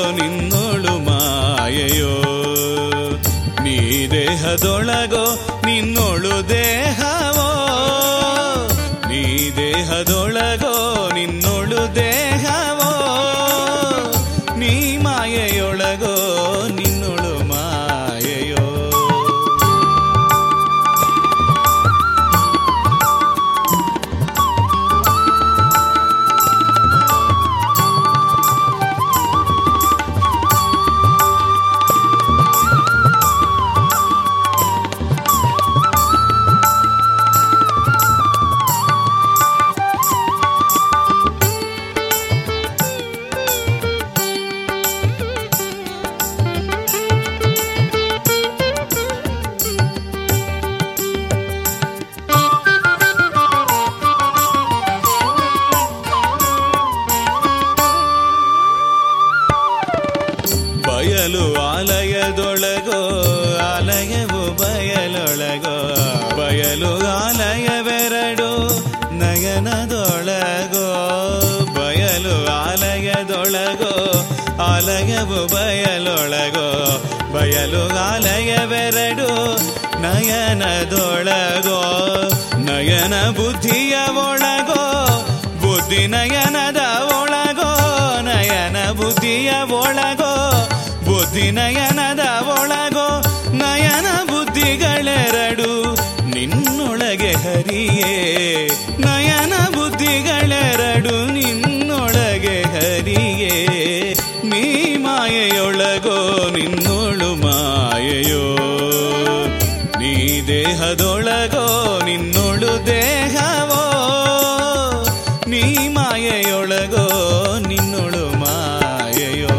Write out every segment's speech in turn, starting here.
ನಿನ್ನೊಳು ಮಾಯೆಯೋ ನೀ ದೇಹದೊಳಗೋ ನಿನ್ನೊಳು ದೇಹವೋ ನೀ ದೇಹದೊಳಗೋ ನಿನ್ನೊಳು ದೇಹವೋ ನೀ ಮಾಯೆಯೊಳಗೋ ನಿನ್ನೊಳು ಮಾಯೆಯೋ ಬಯಲು ಆಲಯದೊಳಗೋ ಆಲಯವು ಬಯಲೊಳಗೋ ಬಯಲು ಆಲಯವೆರಡು ನಯನದೊಳಗೋ ಬಯಲು ಆಲಯದೊಳಗೋ ಆಲಯವು ಬಯಲೊಳಗೋ ಬಯಲು ಆಲಯವೆರಡು ನಯನದೊಳಗೋ ನಯನ ಬುದ್ಧಿಯ ಒಳಗೋ ಬುದ್ಧಿ ನಯನದ ಒಳಗೋ ನಯನ ಬುದ್ಧಿಯ ಒಳಗೋ ಬುದ್ಧಿ ನಯನದ ಒಳಗೋ ನಯನ ಬುದ್ಧಿಗಳೆರಡು ನಿನ್ನೊಳಗೆ ಹರಿಯೇ ನಯನ ಬುದ್ಧಿಗಳೆರಡು ನಿನ್ನೊಳಗೆ ಹರಿಯೇ ನೀ ಮಾಯೆಯೊಳಗೋ ನಿನ್ನೊಳು ಮಾಯೆಯೋ ನೀ ದೇಹದೊಳಗೋ ನಿನ್ನೊಳು ದೇಹವೋ ನೀ ಮಾಯೆಯೊಳಗೋ ನಿನ್ನೊಳು ಮಾಯೆಯೋ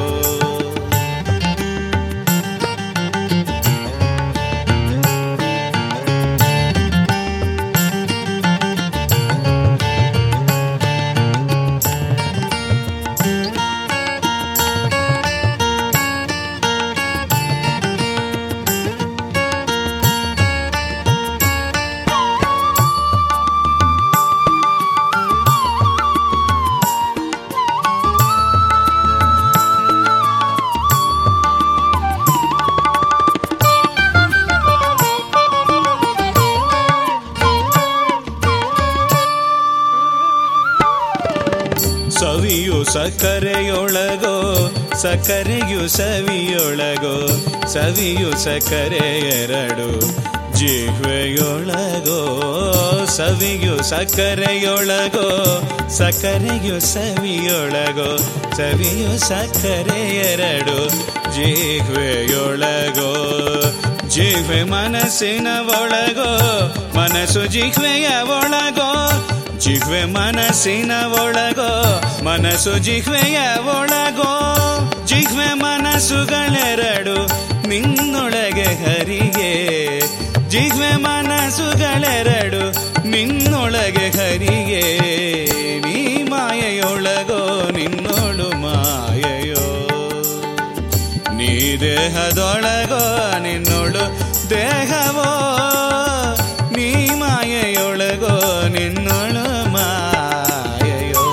ಸವಿಯು ಸಕ್ಕರೆಯೊಳಗೋ ಸಕ್ಕರೆಯು ಸವಿಯೊಳಗೋ ಸವಿಯು ಸಕ್ಕರೆ ಎರಡು ಜಿಹ್ವೆಯೊಳಗೋ ಸವಿಯು ಸಕ್ಕರೆಯೊಳಗೋ ಸಕ್ಕರೆಯು ಸವಿಯೊಳಗೋ ಸವಿಯು ಸಕ್ಕರೆ ಎರಡು ಜಿಹ್ವೆಯೊಳಗೋ ಜಿಹ್ವೆ ಮನಸ್ಸಿನ ಒಳಗೋ ಮನಸ್ಸು ಜಿಹ್ವೆಯ ಒಳಗೋ ಜಿಹ್ವೆ ಮನಸ್ಸಿನ ಒಳಗೋ ಮನಸ್ಸು ಜಿಹ್ವೆಯ ಒಳಗೋ ಜಿಹ್ವೆ ಮನಸ್ಸುಗಳೆರಡು ನಿನ್ನೊಳಗೆ ಹರಿಯೇ ಜಿಹ್ವೆ ಮನಸ್ಸುಗಳೆರಡು ನಿನ್ನೊಳಗೆ ಹರಿಯೇ ನೀ ಮಾಯೆಯೊಳಗೋ ನಿನ್ನೊಳು ಮಾಯೆಯೋ ನೀ ದೇಹದೊಳಗೋ ನಿನ್ನೊಳು ದೇಹವೋ ನೀ ಮಾಯೆಯೊಳಗೋ ನಿನ್ನೊಳು ಮಾಯೆಯೋ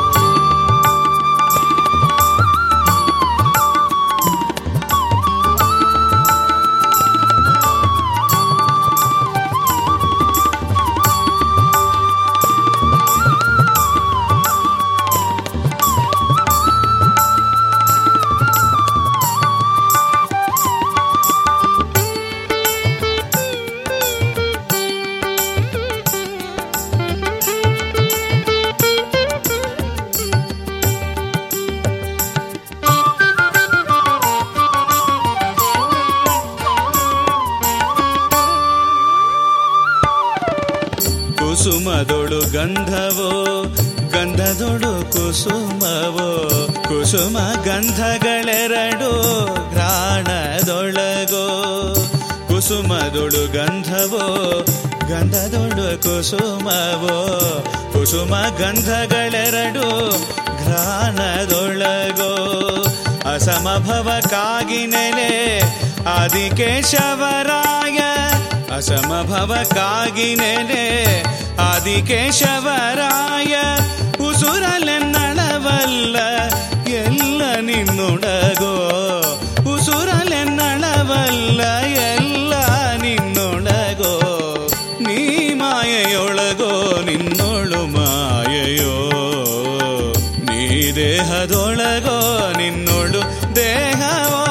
ಕುಸುಮದೊಳು ಗಂಧವೋ ಗಂಧದೊಳು ಕುಸುಮವೋ ಕುಸುಮ ಗಂಧಗಳೆರಡು ಘ್ರಾಣದೊಳಗೋ ಕುಸುಮದೊಳು ಗಂಧವೋ ಗಂಧದೊಳು ಕುಸುಮವೋ ಕುಸುಮ ಗಂಧಗಳೆರಡು ಘ್ರಾಣದೊಳಗೋ ಅಸಮಭವಕ್ಕಾಗಿ ನೆಲೆ ಆದಿಕೇಶವರಾಯ ಅಸಮಭವಕ್ಕಾಗಿ ನೆಲೆ ಆದಿಕೇಶವರಾಯ ಉಸುರಲೆನ್ನಳವಲ್ಲ ಎಲ್ಲ ನಿನ್ನೊಡಗೋ ನೀ ಮಾಯೆಯೊಳಗೋ ನಿನ್ನೋಳು ಮಾಯೆಯೋ, ನೀ ದೇಹದೊಳಗೋ ನಿನ್ನೋಳು ದೇಹವೋ.